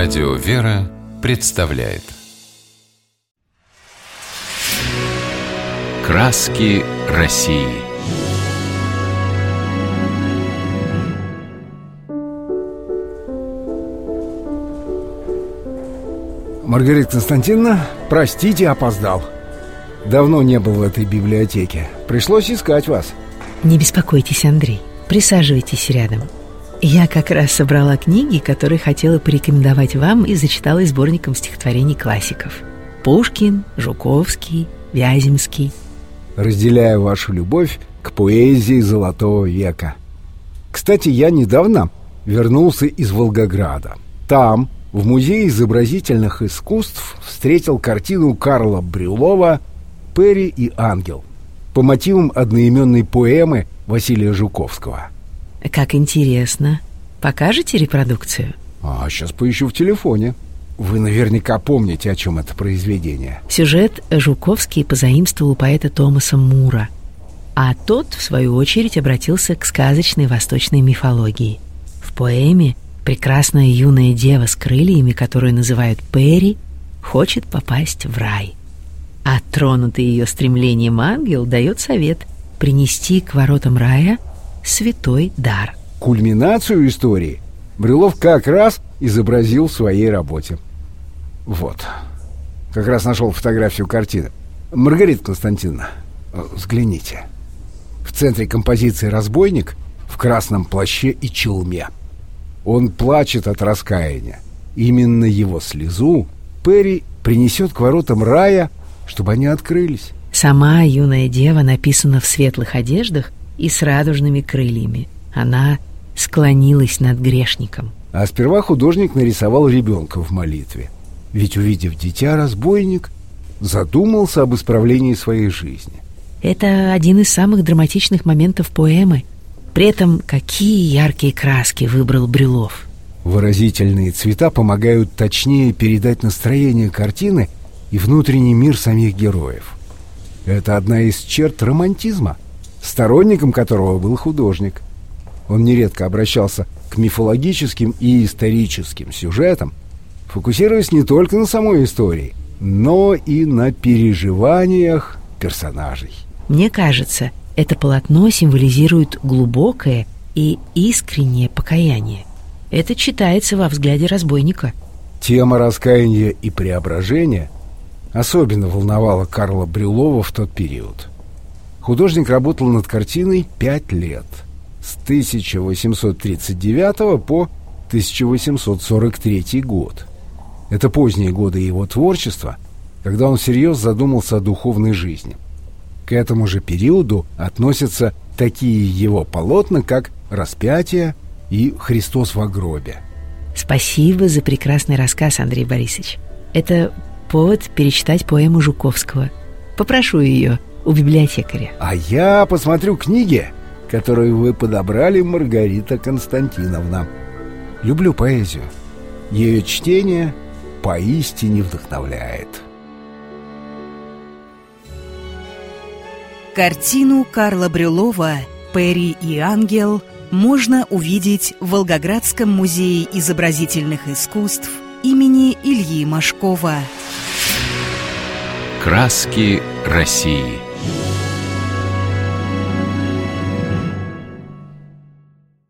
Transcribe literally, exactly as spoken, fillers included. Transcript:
Радио «Вера» представляет «Краски России». Маргарита Константиновна, простите, опоздал. Давно не был в этой библиотеке. Пришлось искать вас. Не беспокойтесь, Андрей. Присаживайтесь рядом. Я как раз собрала книги, которые хотела порекомендовать вам, и зачитала из сборником стихотворений классиков. Пушкин, Жуковский, Вяземский. Разделяю вашу любовь к поэзии Золотого века. Кстати, я недавно вернулся из Волгограда. Там, в Музее изобразительных искусств, встретил картину Карла Брюлова «Пери и ангел» по мотивам одноименной поэмы Василия Жуковского. Как интересно. Покажете репродукцию? А, сейчас поищу в телефоне. Вы наверняка помните, о чем это произведение. Сюжет Жуковский позаимствовал у поэта Томаса Мура, а тот, в свою очередь, обратился к сказочной восточной мифологии. В поэме прекрасная юная дева с крыльями, которую называют Пери, хочет попасть в рай. А тронутый ее стремлением ангел дает совет принести к воротам рая святой дар. Кульминацию истории Брюлов как раз изобразил в своей работе. Вот. Как раз нашел фотографию картины. Маргарита Константиновна, взгляните. В центре композиции разбойник в красном плаще и челме. Он плачет от раскаяния. Именно его слезу Пери принесет к воротам рая, чтобы они открылись. Сама юная дева написана в светлых одеждах и с радужными крыльями. Она склонилась над грешником. А сперва художник нарисовал ребенка в молитве. Ведь, увидев дитя, разбойник задумался об исправлении своей жизни. Это один из самых драматичных моментов поэмы. При этом какие яркие краски выбрал Брюлов. Выразительные цвета помогают точнее передать настроение картины и внутренний мир самих героев. Это одна из черт романтизма, сторонником которого был художник. Он нередко обращался к мифологическим и историческим сюжетам, фокусируясь не только на самой истории, но и на переживаниях персонажей. Мне кажется, это полотно символизирует глубокое и искреннее покаяние. Это читается во взгляде разбойника. Тема раскаяния и преображения особенно волновала Карла Брюлова в тот период. Художник работал над картиной пять лет, с тысяча восемьсот тридцать девятого по тысяча восемьсот сорок третий год. Это поздние годы его творчества, когда он всерьез задумался о духовной жизни. К этому же периоду относятся такие его полотна, как «Распятие» и «Христос во гробе». Спасибо за прекрасный рассказ, Андрей Борисович. Это повод перечитать поэму Жуковского. Попрошу ее у библиотекаря. А я посмотрю книги, которые вы подобрали, Маргарита Константиновна. Люблю поэзию. Ее чтение поистине вдохновляет. Картину Карла Брюлова «Пери и ангел» можно увидеть в Волгоградском музее изобразительных искусств имени Ильи Машкова. «Краски России».